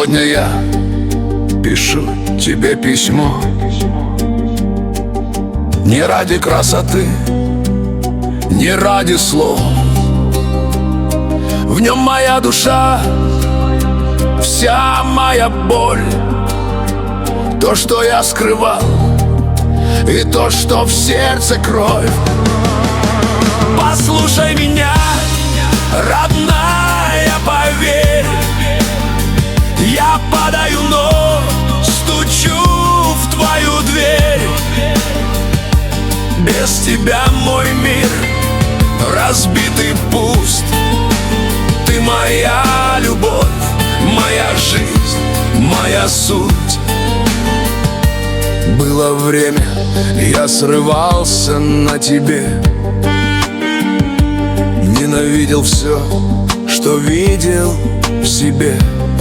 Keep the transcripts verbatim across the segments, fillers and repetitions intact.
Сегодня я пишу тебе письмо не ради красоты, не ради слов. В нем моя душа, вся моя боль, то, что я скрывал, и то, что в сердце кровь. Послушай меня, родная, поверь, я падаю, но стучу в твою дверь. Без тебя мой мир разбитый, пуст. Ты моя любовь, моя жизнь, моя суть. Было время, я срывался на тебе, ненавидел все, что видел в себе.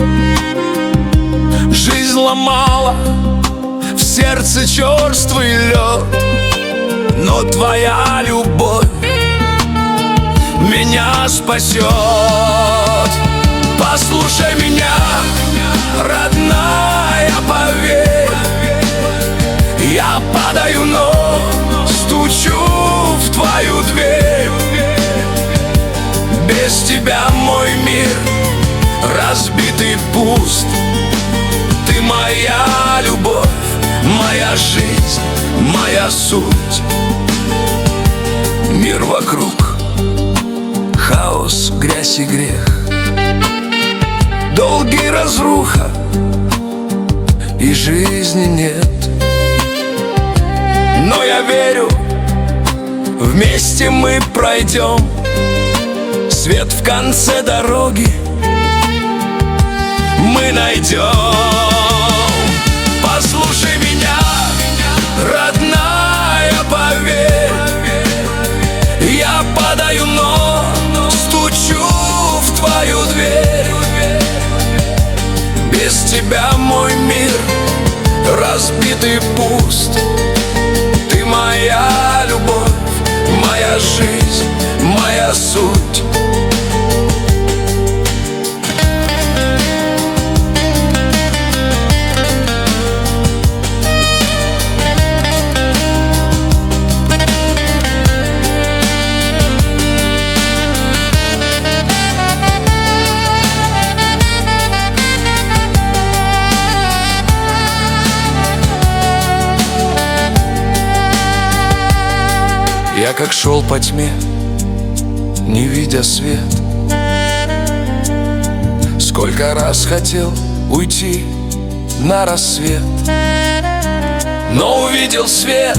Жизнь ломала, в сердце черствый лед, но твоя любовь меня спасет. Послушай меня, родная, поверь, я падаю, но стучу в твою дверь. Без тебя мой мир разбитый, пуст. Ты моя любовь, моя жизнь, моя суть. Мир вокруг, хаос, грязь и грех, долги, разруха, и жизни нет. Но я верю, вместе мы пройдем свет в конце дороги, мы найдем. Послушай меня, родная, поверь, я падаю, но стучу в твою дверь. Без тебя мой мир разбитый, пуст. Ты моя любовь, моя жизнь, моя суть. Я как шел по тьме, не видя свет, сколько раз хотел уйти на рассвет, но увидел свет,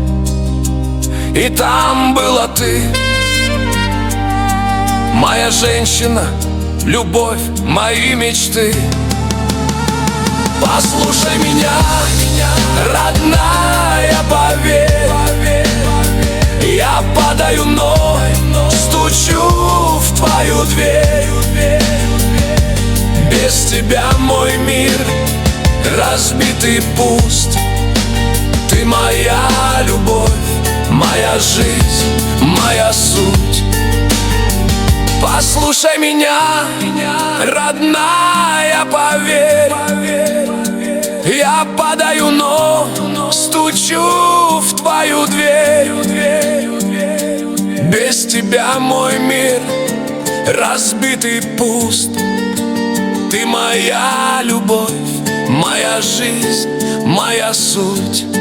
и там была ты, моя женщина, любовь, мои мечты. Послушай меня, родная, поверь, я падаю, но стучу в твою дверь. Без тебя мой мир разбитый, пуст. Ты моя любовь, моя жизнь, моя суть. Послушай меня, родная, поверь, я падаю, но стучу в твою дверь. Без тебя мой мир разбитый, пуст. Ты моя любовь, моя жизнь, моя суть.